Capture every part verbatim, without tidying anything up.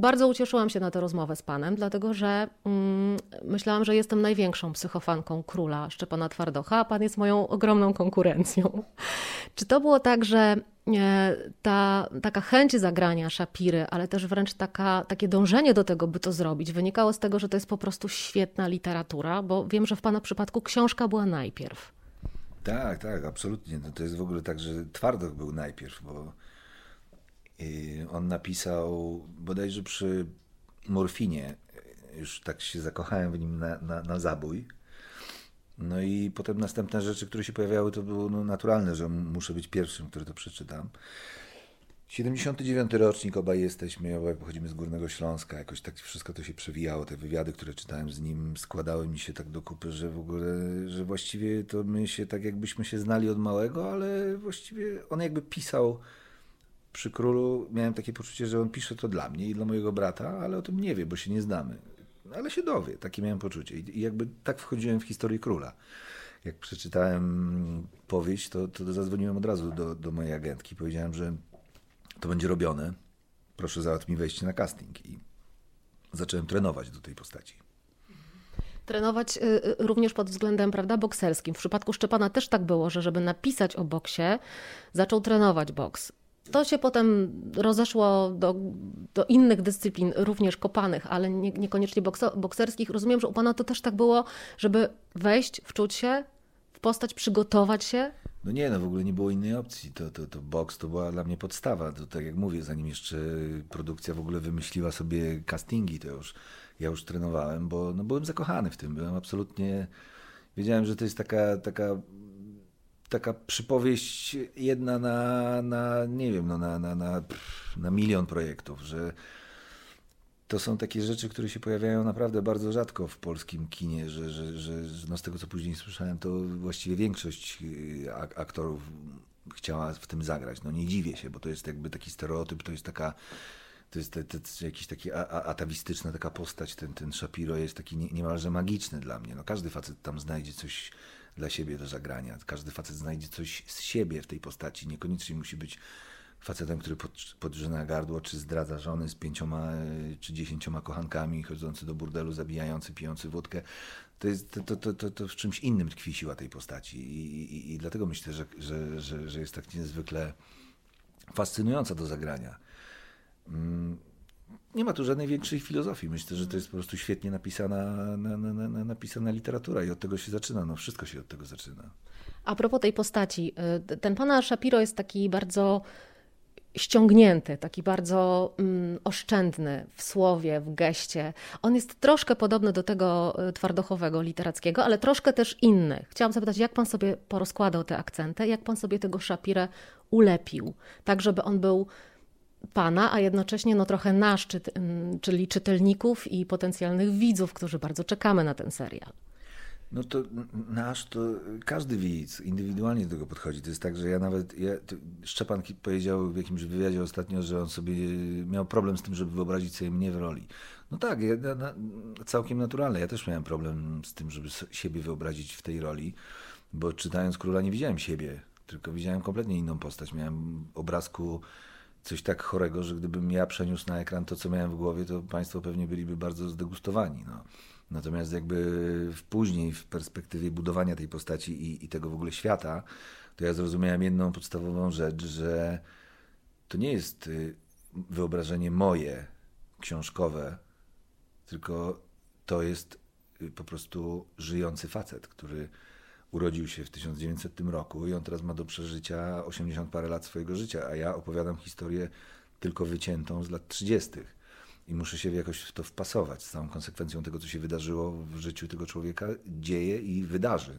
bardzo ucieszyłam się na tę rozmowę z panem, dlatego że mm, myślałam, że jestem największą psychofanką króla Szczepana Twardocha, a pan jest moją ogromną konkurencją. Czy to było tak, że ta taka chęć zagrania Szapiry, ale też wręcz taka, takie dążenie do tego, by to zrobić, wynikało z tego, że to jest po prostu świetna literatura, bo wiem, że w pana przypadku książka była najpierw. Tak, tak, absolutnie. No to jest w ogóle tak, że Twardoch był najpierw, bo on napisał bodajże przy Morfinie, już tak się zakochałem w nim na, na, na zabój. No i potem następne rzeczy, które się pojawiały, to było no, naturalne, że muszę być pierwszym, który to przeczytam. siedemdziesiąty dziewiąty rocznik, obaj jesteśmy, obaj pochodzimy z Górnego Śląska. Jakoś tak wszystko to się przewijało. Te wywiady, które czytałem z nim, składały mi się tak do kupy, że w ogóle, że właściwie to my się tak jakbyśmy się znali od małego, ale właściwie on jakby pisał przy Królu. Miałem takie poczucie, że on pisze to dla mnie i dla mojego brata, ale o tym nie wie, bo się nie znamy. Ale się dowie, takie miałem poczucie. I jakby tak wchodziłem w historię Króla. Jak przeczytałem powieść, to, to zadzwoniłem od razu do, do mojej agentki. Powiedziałem, że to będzie robione. Proszę załatw mi wejście na casting. I zacząłem trenować do tej postaci. Trenować również pod względem, prawda, bokserskim. W przypadku Szczepana też tak było, że żeby napisać o boksie, zaczął trenować boks. To się potem rozeszło do, do innych dyscyplin, również kopanych, ale nie, niekoniecznie bokso, bokserskich. Rozumiem, że u pana to też tak było, żeby wejść, wczuć się w postać, przygotować się? No nie, no w ogóle nie było innej opcji. To, to, to boks to była dla mnie podstawa. To tak jak mówię, zanim jeszcze produkcja w ogóle wymyśliła sobie castingi, to już ja już trenowałem, bo no byłem zakochany w tym. Byłem absolutnie... Wiedziałem, że to jest taka... taka taka przypowieść jedna na, na nie wiem, no na, na, na, na milion projektów, że to są takie rzeczy, które się pojawiają naprawdę bardzo rzadko w polskim kinie, że, że, że, że no z tego, co później słyszałem, to właściwie większość aktorów chciała w tym zagrać. No nie dziwię się, bo to jest jakby taki stereotyp, to jest taka, to jest, te, te, jakiś taki atawistyczna taka postać, ten, ten Szapiro jest taki nie, niemalże magiczny dla mnie. No każdy facet tam znajdzie coś dla siebie do zagrania. Każdy facet znajdzie coś z siebie w tej postaci. Niekoniecznie musi być facetem, który pod, podrzyna gardło, czy zdradza żony z pięcioma czy dziesięcioma kochankami, chodzący do burdelu, zabijający, pijący wódkę. To, jest, to, to, to, to w czymś innym tkwi siła tej postaci. I, i, i dlatego myślę, że, że, że, że jest tak niezwykle fascynująca do zagrania. Nie ma tu żadnej większej filozofii. Myślę, że to jest po prostu świetnie napisana, na, na, na, napisana literatura i od tego się zaczyna. No wszystko się od tego zaczyna. A propos tej postaci, ten pana Szapiro jest taki bardzo ściągnięty, taki bardzo mm, oszczędny w słowie, w geście. On jest troszkę podobny do tego twardochowego literackiego, ale troszkę też inny. Chciałam zapytać, jak pan sobie porozkładał te akcenty, jak pan sobie tego Szapirę ulepił, tak żeby on był pana, a jednocześnie no trochę nasz, czyli czytelników i potencjalnych widzów, którzy bardzo czekamy na ten serial. No to nasz, to każdy widz indywidualnie do tego podchodzi. To jest tak, że ja nawet, ja, Szczepan powiedział w jakimś wywiadzie ostatnio, że on sobie miał problem z tym, żeby wyobrazić sobie mnie w roli. No tak, ja, na, całkiem naturalne. Ja też miałem problem z tym, żeby siebie wyobrazić w tej roli, bo czytając Króla nie widziałem siebie, tylko widziałem kompletnie inną postać. Miałem obrazku coś tak chorego, że gdybym ja przeniósł na ekran to, co miałem w głowie, to państwo pewnie byliby bardzo zdegustowani. No. Natomiast jakby w później, w perspektywie budowania tej postaci i, i tego w ogóle świata, to ja zrozumiałem jedną podstawową rzecz, że to nie jest wyobrażenie moje, książkowe, tylko to jest po prostu żyjący facet, który urodził się w tysiąc dziewięćsetnym roku i on teraz ma do przeżycia osiemdziesiąt parę lat swojego życia, a ja opowiadam historię tylko wyciętą z lat trzydziestych. I muszę się jakoś w to wpasować z całą konsekwencją tego, co się wydarzyło w życiu tego człowieka, dzieje i wydarzy.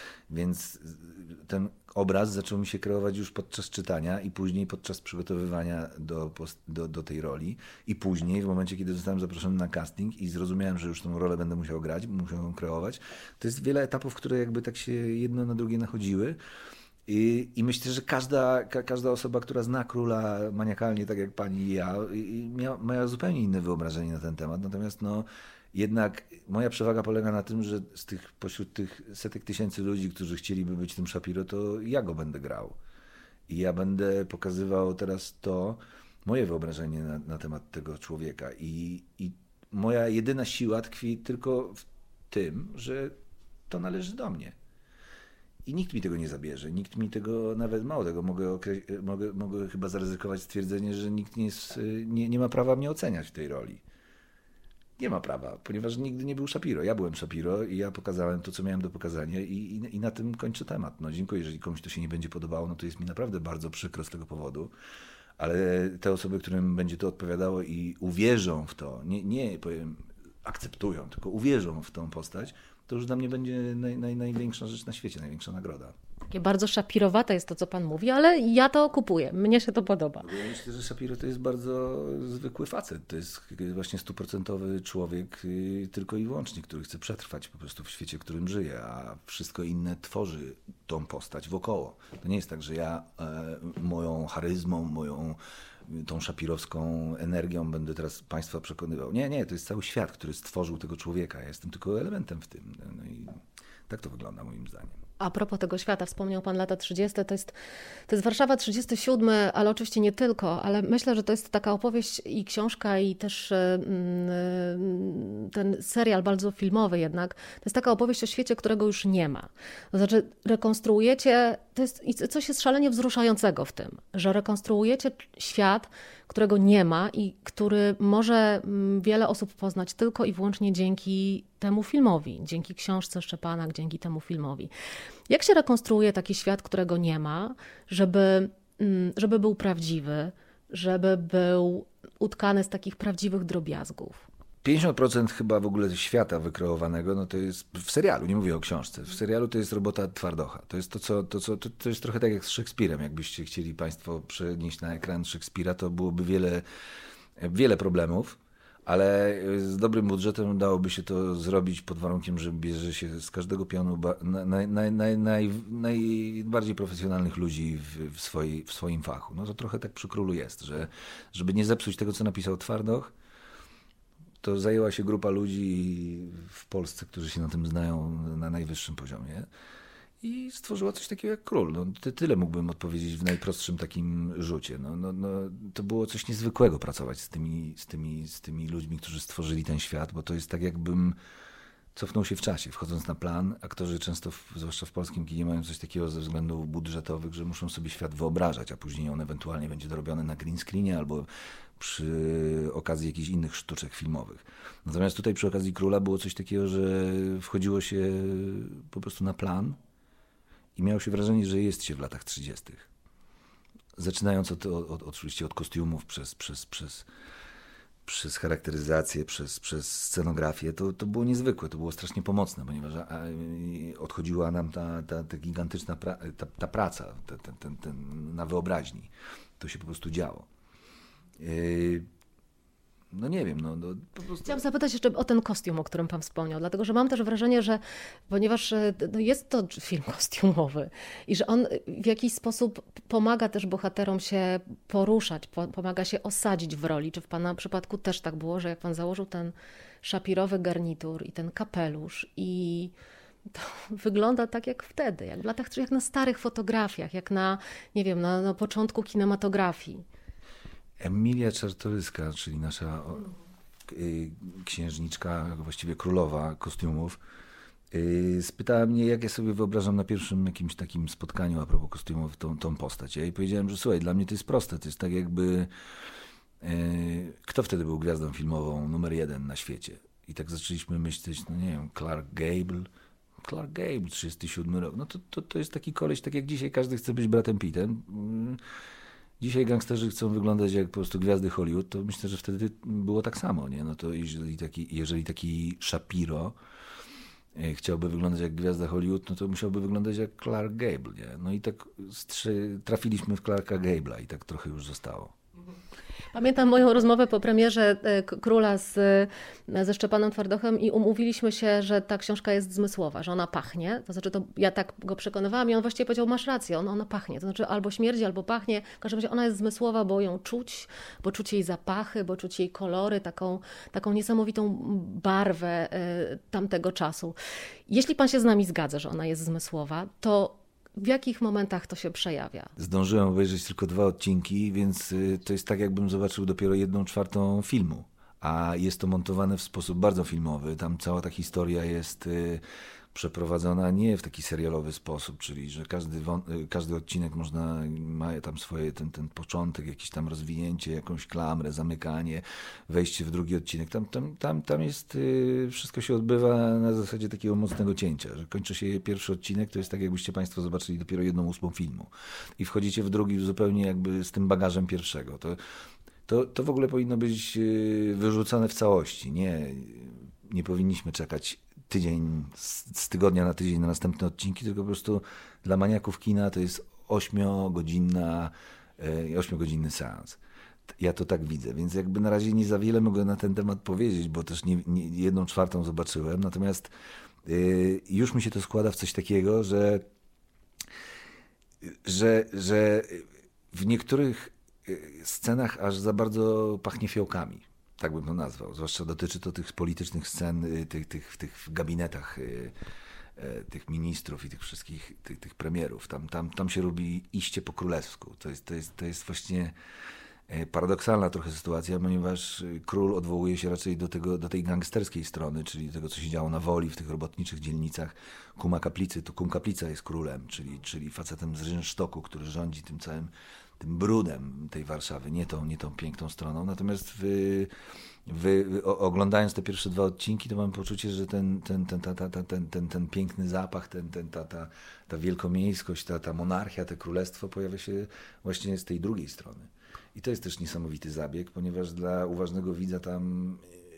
Więc ten obraz zaczął mi się kreować już podczas czytania i później podczas przygotowywania do, do, do tej roli. I później, w momencie, kiedy zostałem zaproszony na casting i zrozumiałem, że już tą rolę będę musiał grać, musiał ją kreować. To jest wiele etapów, które jakby tak się jedno na drugie nachodziły. I, I myślę, że każda, ka, każda osoba, która zna Króla maniakalnie, tak jak pani i ja, i miała, miała zupełnie inne wyobrażenie na ten temat. Natomiast no, jednak moja przewaga polega na tym, że z tych, pośród tych setek tysięcy ludzi, którzy chcieliby być tym Szapiro, to ja go będę grał. I ja będę pokazywał teraz to, moje wyobrażenie na, na temat tego człowieka i, i moja jedyna siła tkwi tylko w tym, że to należy do mnie. I nikt mi tego nie zabierze, nikt mi tego, nawet mało tego, mogę, okre- mogę, mogę chyba zaryzykować stwierdzenie, że nikt nie, jest, nie, nie ma prawa mnie oceniać w tej roli. Nie ma prawa, ponieważ nigdy nie był Shapiro. Ja byłem Shapiro i ja pokazałem to, co miałem do pokazania i, i, i na tym kończę temat. No dziękuję, jeżeli komuś to się nie będzie podobało, no to jest mi naprawdę bardzo przykro z tego powodu, ale te osoby, którym będzie to odpowiadało i uwierzą w to, nie, nie powiem akceptują, tylko uwierzą w tą postać, to już dla mnie będzie naj, naj, największa rzecz na świecie, największa nagroda. Takie bardzo szapirowate jest to, co pan mówi, ale ja to kupuję. Mnie się to podoba. No ja myślę, że Shapiro to jest bardzo zwykły facet. To jest właśnie stuprocentowy człowiek tylko i wyłącznie, który chce przetrwać po prostu w świecie, w którym żyje, a wszystko inne tworzy tą postać wokoło. To nie jest tak, że ja e, moją charyzmą, moją tą szapirowską energią będę teraz państwa przekonywał. Nie, nie, to jest cały świat, który stworzył tego człowieka. Ja jestem tylko elementem w tym. No i tak to wygląda moim zdaniem. A propos tego świata, wspomniał pan lata trzydzieste, to jest, to jest Warszawa trzydziesty siódmy, ale oczywiście nie tylko, ale myślę, że to jest taka opowieść i książka i też ten serial bardzo filmowy jednak, to jest taka opowieść o świecie, którego już nie ma. To znaczy rekonstruujecie, to jest i coś jest szalenie wzruszającego w tym, że rekonstruujecie świat, którego nie ma i który może wiele osób poznać tylko i wyłącznie dzięki temu filmowi, dzięki książce Szczepanak, dzięki temu filmowi. Jak się rekonstruuje taki świat, którego nie ma, żeby, żeby był prawdziwy, żeby był utkany z takich prawdziwych drobiazgów? pięćdziesiąt procent chyba w ogóle świata wykreowanego, no to jest w serialu, nie mówię o książce. W serialu to jest robota Twardocha. To jest to, co, to, co, to, to jest trochę tak jak z Szekspirem. Jakbyście chcieli państwo przenieść na ekran Szekspira, to byłoby wiele, wiele problemów, ale z dobrym budżetem dałoby się to zrobić pod warunkiem, że bierze się z każdego pionu naj, naj, naj, naj, najbardziej profesjonalnych ludzi w, w, swojej, w swoim fachu. No to trochę tak przy Królu jest, że żeby nie zepsuć tego, co napisał Twardoch, to zajęła się grupa ludzi w Polsce, którzy się na tym znają na najwyższym poziomie i stworzyła coś takiego jak Król. No, tyle mógłbym odpowiedzieć w najprostszym takim rzucie. No, no, no, to było coś niezwykłego pracować z tymi, z, tymi, z tymi ludźmi, którzy stworzyli ten świat, bo to jest tak jakbym cofnął się w czasie. Wchodząc na plan, aktorzy często, w, zwłaszcza w polskim kinie, mają coś takiego ze względów budżetowych, że muszą sobie świat wyobrażać, a później on ewentualnie będzie dorobiony na green screenie albo przy okazji jakichś innych sztuczek filmowych. Natomiast tutaj przy okazji Króla było coś takiego, że wchodziło się po prostu na plan i miało się wrażenie, że jest się w latach trzydziestych. Zaczynając od, od, od, oczywiście od kostiumów, przez, przez, przez, przez charakteryzację, przez, przez scenografię, to, to było niezwykłe, to było strasznie pomocne, ponieważ odchodziła nam ta, ta, ta gigantyczna pra, ta, ta praca ten, ten, ten, ten, na wyobraźni. To się po prostu działo. No nie wiem, no, no po prostu... Chciałam zapytać jeszcze o ten kostium, o którym pan wspomniał, dlatego że mam też wrażenie, że ponieważ no, jest to film kostiumowy i że on w jakiś sposób pomaga też bohaterom się poruszać, po, pomaga się osadzić w roli. Czy w pana przypadku też tak było, że jak pan założył ten szapirowy garnitur i ten kapelusz i to wygląda tak jak wtedy, jak w latach, jak na starych fotografiach, jak na, nie wiem, na, na początku kinematografii. Emilia Czartoryska, czyli nasza księżniczka, właściwie królowa kostiumów, spytała mnie, jak ja sobie wyobrażam na pierwszym jakimś takim spotkaniu a propos kostiumów tą, tą postać. Ja jej powiedziałem, że słuchaj, dla mnie to jest proste, to jest tak jakby... Kto wtedy był gwiazdą filmową numer jeden na świecie? I tak zaczęliśmy myśleć, no nie wiem, Clark Gable, Clark Gable, trzydziesty siódmy rok, no to, to, to jest taki koleś, tak jak dzisiaj każdy chce być Bradem Pittem. Dzisiaj gangsterzy chcą wyglądać jak po prostu gwiazdy Hollywood, to myślę, że wtedy było tak samo, nie? No to jeżeli taki, jeżeli taki Shapiro chciałby wyglądać jak gwiazda Hollywood, no to musiałby wyglądać jak Clark Gable, nie? No i tak strzy- trafiliśmy w Clarka Gable'a i tak trochę już zostało. Pamiętam moją rozmowę po premierze Króla z, ze Szczepanem Twardochem i umówiliśmy się, że ta książka jest zmysłowa, że ona pachnie. To znaczy, to ja tak go przekonywałam i on właściwie powiedział, masz rację, ona, ona pachnie. To znaczy albo śmierdzi, albo pachnie. W każdym razie ona jest zmysłowa, bo ją czuć, bo czuć jej zapachy, bo czuć jej kolory, taką, taką niesamowitą barwę y, tamtego czasu. Jeśli pan się z nami zgadza, że ona jest zmysłowa, to w jakich momentach to się przejawia? Zdążyłem obejrzeć tylko dwa odcinki, więc to jest tak, jakbym zobaczył dopiero jedną czwartą filmu. A jest to montowane w sposób bardzo filmowy. Tam cała ta historia jest przeprowadzona nie w taki serialowy sposób, czyli że każdy, każdy odcinek można, ma tam swoje, ten, ten początek, jakieś tam rozwinięcie, jakąś klamrę, zamykanie, wejście w drugi odcinek. Tam, tam, tam, tam jest, wszystko się odbywa na zasadzie takiego mocnego cięcia, że kończy się pierwszy odcinek, to jest tak, jakbyście Państwo zobaczyli dopiero jedną ósmą filmu i wchodzicie w drugi zupełnie jakby z tym bagażem pierwszego. To, to, to w ogóle powinno być wyrzucone w całości. Nie, nie powinniśmy czekać tydzień, z tygodnia na tydzień na następne odcinki, tylko po prostu dla maniaków kina to jest ośmiogodzinna, ośmiogodzinny seans. Ja to tak widzę, więc jakby na razie nie za wiele mogę na ten temat powiedzieć, bo też nie, nie, jedną czwartą zobaczyłem, natomiast yy, już mi się to składa w coś takiego, że, że, że w niektórych scenach aż za bardzo pachnie fiołkami. Tak bym to nazwał. Zwłaszcza dotyczy to tych politycznych scen, tych, tych, w tych gabinetach tych ministrów i tych wszystkich tych, tych premierów. Tam, tam, tam się robi iście po królewsku. To jest, to jest, to jest właśnie paradoksalna trochę sytuacja, ponieważ król odwołuje się raczej do, tego, do tej gangsterskiej strony, czyli tego, co się działo na Woli, w tych robotniczych dzielnicach. Kuma Kaplicy, to Kum Kaplica jest królem, czyli, czyli facetem z rynsztoku, który rządzi tym całym tym brudem tej Warszawy, nie tą, nie tą piękną stroną. Natomiast wy, wy, wy, oglądając te pierwsze dwa odcinki, to mam poczucie, że ten, ten, ten, ta, ta, ta, ten, ten, ten piękny zapach, ten, ten, ta, ta, ta wielkomiejskość, ta, ta monarchia, to królestwo pojawia się właśnie z tej drugiej strony. I to jest też niesamowity zabieg, ponieważ dla uważnego widza tam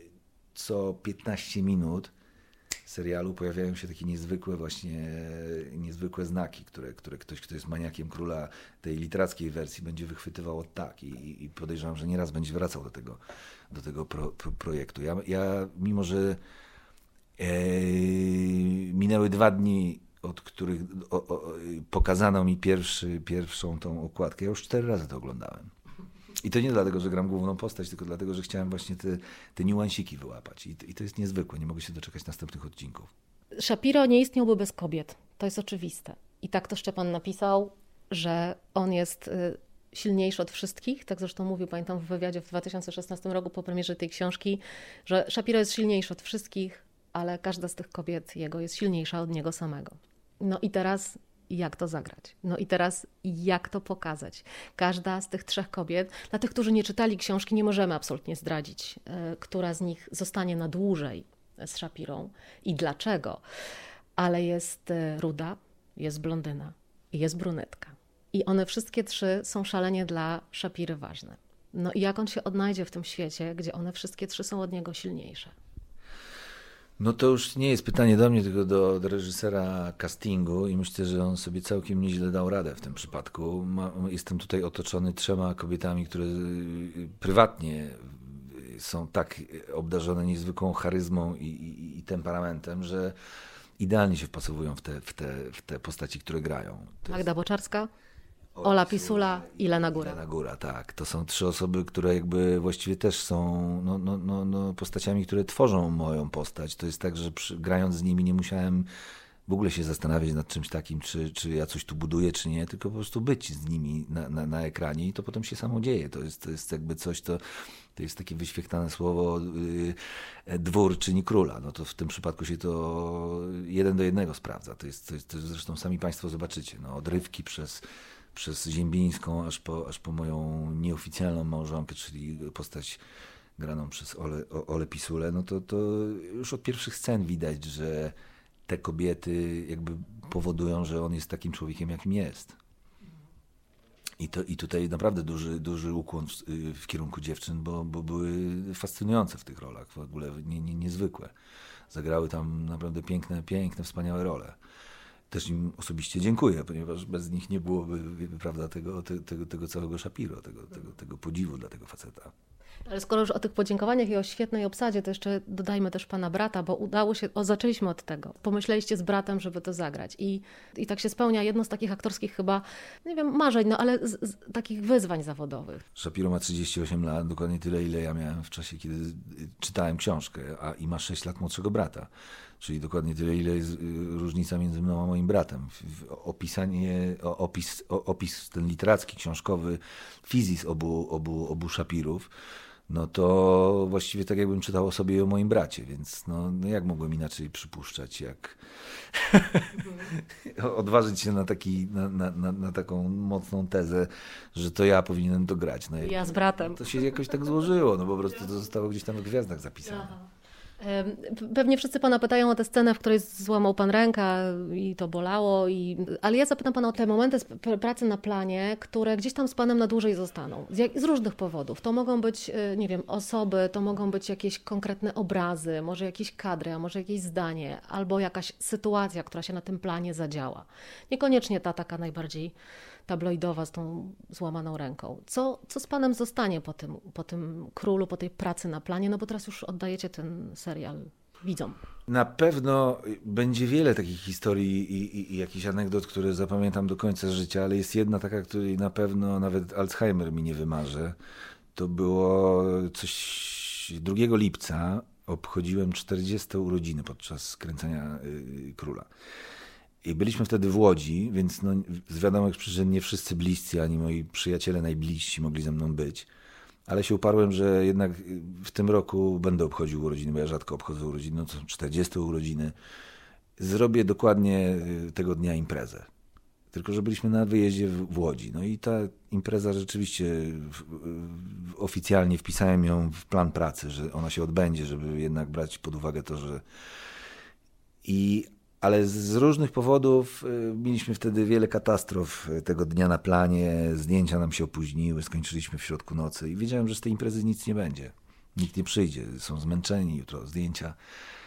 co piętnaście minut serialu pojawiają się takie niezwykłe właśnie, niezwykłe znaki, które, które ktoś, kto jest maniakiem Króla tej literackiej wersji, będzie wychwytywał od tak i, i podejrzewam, że nieraz będzie wracał do tego, do tego pro, pro, projektu. Ja, ja mimo, że e, minęły dwa dni, od których o, o, pokazano mi pierwszy, pierwszą tą okładkę, ja już cztery razy to oglądałem. I to nie dlatego, że gram główną postać, tylko dlatego, że chciałem właśnie te, te niuansiki wyłapać. I, I to jest niezwykłe, nie mogę się doczekać następnych odcinków. Shapiro nie istniałby bez kobiet, to jest oczywiste. I tak to Szczepan napisał, że on jest silniejszy od wszystkich. Tak zresztą mówił, pamiętam w wywiadzie w dwa tysiące szesnastym roku po premierze tej książki, że Shapiro jest silniejszy od wszystkich, ale każda z tych kobiet jego jest silniejsza od niego samego. No i teraz jak to zagrać? No i teraz jak to pokazać? Każda z tych trzech kobiet, dla tych, którzy nie czytali książki, nie możemy absolutnie zdradzić, która z nich zostanie na dłużej z Shapirą i dlaczego. Ale jest ruda, jest blondyna i jest brunetka. I one wszystkie trzy są szalenie dla Shapiry ważne. No i jak on się odnajdzie w tym świecie, gdzie one wszystkie trzy są od niego silniejsze? No to już nie jest pytanie do mnie, tylko do, do reżysera castingu i myślę, że on sobie całkiem nieźle dał radę w tym przypadku. Ma, jestem tutaj otoczony trzema kobietami, które prywatnie są tak obdarzone niezwykłą charyzmą i, i, i temperamentem, że idealnie się wpasowują w te, w te, w te postaci, które grają. To Magda jest... Boczarska, Ola Pisula i Lena Góra. Lena Góra, tak. To są trzy osoby, które jakby właściwie też są no, no, no, no, postaciami, które tworzą moją postać. To jest tak, że przy, grając z nimi nie musiałem w ogóle się zastanawiać nad czymś takim, czy, czy ja coś tu buduję, czy nie, tylko po prostu być z nimi na, na, na ekranie i to potem się samo dzieje. To jest, to jest jakby coś, to, to jest takie wyświechtane słowo yy, dwór czyni króla. No to w tym przypadku się to jeden do jednego sprawdza. To jest, to jest, to jest zresztą sami Państwo zobaczycie. No, odrywki przez przez Ziembińską, aż po, aż po moją nieoficjalną małżonkę, czyli postać graną przez Ole, Ole Pisulę, no to, to już od pierwszych scen widać, że te kobiety jakby powodują, że on jest takim człowiekiem, jakim jest. I, to, i tutaj naprawdę duży, duży ukłon w, w kierunku dziewczyn, bo, bo były fascynujące w tych rolach, w ogóle nie, nie, niezwykłe. Zagrały tam naprawdę piękne, piękne, wspaniałe role. Też im osobiście dziękuję, ponieważ bez nich nie byłoby, prawda, tego, tego, tego całego Shapiro, tego, tego, tego podziwu dla tego faceta. Ale skoro już o tych podziękowaniach i o świetnej obsadzie, to jeszcze dodajmy też pana brata, bo udało się, o zaczęliśmy od tego. Pomyśleliście z bratem, żeby to zagrać. I, i tak się spełnia jedno z takich aktorskich chyba, nie wiem, marzeń, no ale z, z takich wyzwań zawodowych. Shapiro ma trzydzieści osiem lat, dokładnie tyle, ile ja miałem w czasie, kiedy czytałem książkę, a i ma sześć lat młodszego brata. czyli dokładnie tyle, ile jest różnica między mną a moim bratem. Opisanie, opis, opis ten literacki, książkowy, fizis obu, obu, obu Szapirów, no to właściwie tak jakbym czytał o sobie i o moim bracie, więc no, no jak mogłem inaczej przypuszczać, jak odważyć się na, taki, na, na, na, na taką mocną tezę, że to ja powinienem to grać. No, ja z bratem. To się jakoś tak złożyło, no po prostu to zostało gdzieś tam w gwiazdach zapisane. Aha. Pewnie wszyscy pana pytają o tę scenę, w której złamał pan rękę i to bolało, i... ale ja zapytam pana o te momenty pracy na planie, które gdzieś tam z panem na dłużej zostaną. Z, jak... z różnych powodów. To mogą być, nie wiem, osoby, to mogą być jakieś konkretne obrazy, może jakieś kadry, a może jakieś zdanie, albo jakaś sytuacja, która się na tym planie zadziała. Niekoniecznie ta taka najbardziej tabloidowa z tą złamaną ręką. Co, co z panem zostanie po tym, po tym Królu, po tej pracy na planie? No bo teraz już oddajecie ten serial widzom. Na pewno będzie wiele takich historii i, i, i jakichś anegdot, które zapamiętam do końca życia, ale jest jedna taka, której na pewno nawet Alzheimer mi nie wymarzy. To było coś drugiego lipca. Obchodziłem czterdzieste urodziny podczas kręcenia y, Króla. I byliśmy wtedy w Łodzi, więc no, z wiadomych przyczyn nie wszyscy bliscy, ani moi przyjaciele najbliżsi mogli ze mną być. Ale się uparłem, że jednak w tym roku będę obchodził urodziny, bo ja rzadko obchodzę urodziny, no to są czterdzieste urodziny. Zrobię dokładnie tego dnia imprezę. Tylko że byliśmy na wyjeździe w, w Łodzi. No i ta impreza rzeczywiście w, w, oficjalnie wpisałem ją w plan pracy, że ona się odbędzie, żeby jednak brać pod uwagę to, że... I... Ale z różnych powodów mieliśmy wtedy wiele katastrof tego dnia na planie, zdjęcia nam się opóźniły, skończyliśmy w środku nocy i wiedziałem, że z tej imprezy nic nie będzie. Nikt nie przyjdzie, są zmęczeni, jutro zdjęcia.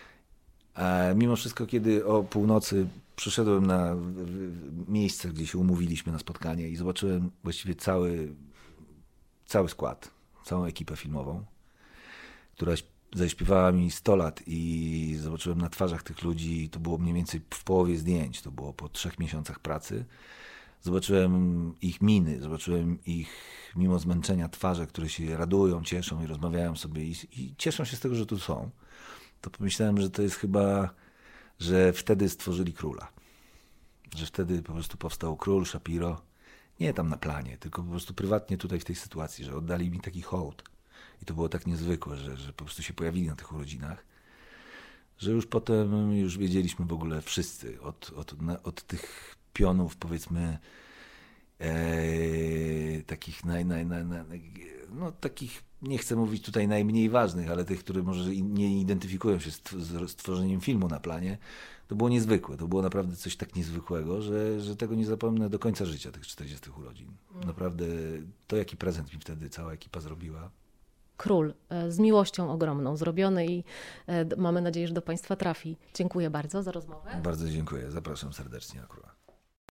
A mimo wszystko, kiedy o północy przyszedłem na miejsce, gdzie się umówiliśmy na spotkanie i zobaczyłem właściwie cały, cały skład, całą ekipę filmową, która zaśpiewała mi sto lat i zobaczyłem na twarzach tych ludzi, to było mniej więcej w połowie zdjęć, to było po trzech miesiącach pracy. Zobaczyłem ich miny, zobaczyłem ich mimo zmęczenia twarze, które się radują, cieszą i rozmawiają sobie i, i cieszą się z tego, że tu są. To pomyślałem, że to jest chyba, że wtedy stworzyli Króla. Że wtedy po prostu powstał Król, Szapiro. Nie tam na planie, tylko po prostu prywatnie tutaj w tej sytuacji, że oddali mi taki hołd. I to było tak niezwykłe, że, że po prostu się pojawili na tych urodzinach, że już potem już wiedzieliśmy w ogóle wszyscy od, od, na, od tych pionów, powiedzmy, e, takich naj, naj, naj, naj, no takich, nie chcę mówić tutaj najmniej ważnych, ale tych, które może nie identyfikują się z, z tworzeniem filmu na planie. To było niezwykłe, to było naprawdę coś tak niezwykłego, że, że tego nie zapomnę do końca życia, tych czterdziestych urodzin. Naprawdę to, jaki prezent mi wtedy cała ekipa zrobiła. Król, z miłością ogromną zrobiony i mamy nadzieję, że do Państwa trafi. Dziękuję bardzo za rozmowę. Bardzo dziękuję, zapraszam serdecznie na Króla.